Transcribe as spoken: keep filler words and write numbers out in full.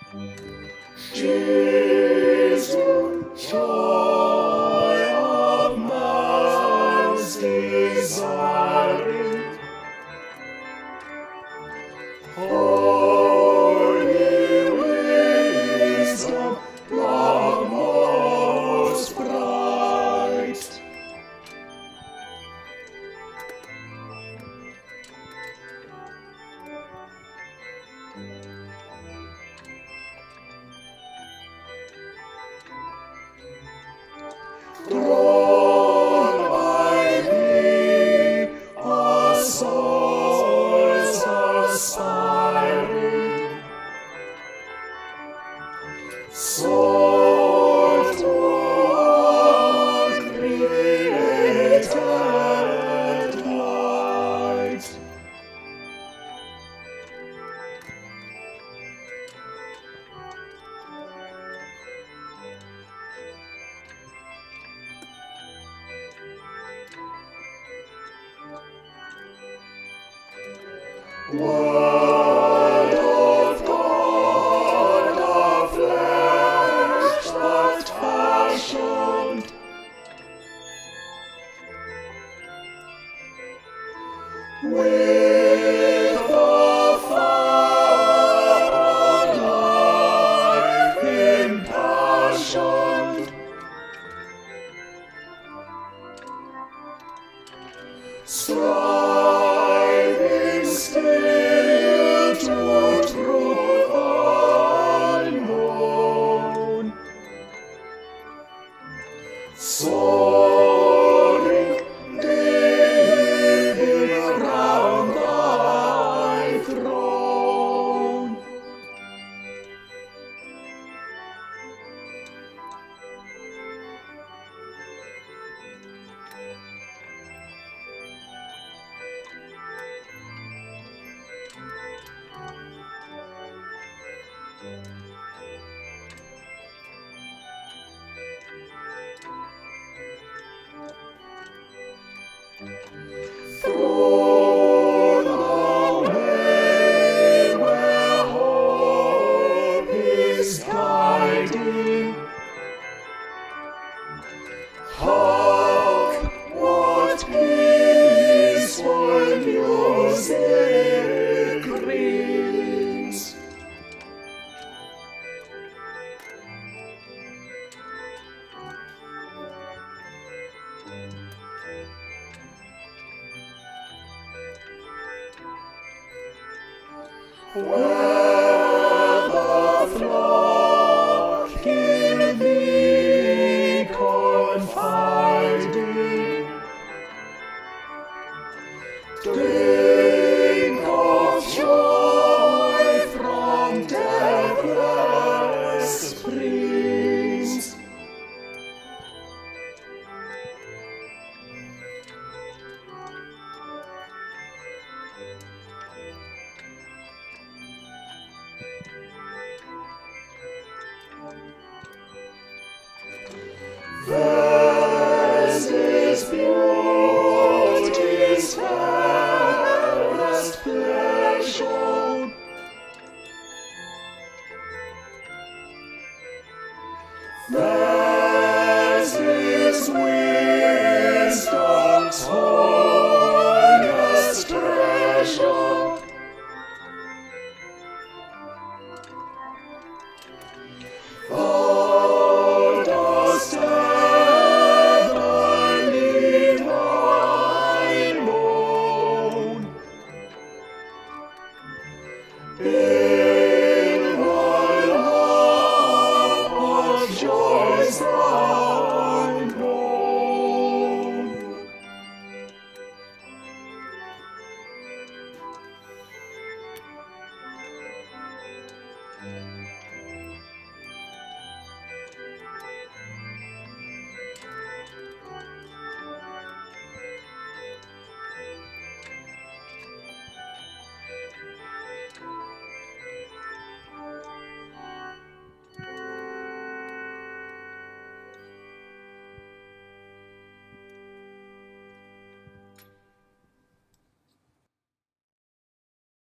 Jesus, joy of man's desiring, holy wisdom, love most bright. Drawn by thee, our souls aspiring, soar to uncreated light. Word of God, the flesh that fashioned, with the fire of life impassioned, striving still to truth unknown, soaring, gazing round thy throne. Through the way where hope is guiding, hark what peaceful music rings. Where the flock hear thee confiding, drink of joy from deathless springs. Theirs is beauty's fairest pleasure, theirs is wisdom's holiest treasure. Thou dost ever leave thine own in the love of joys unknown.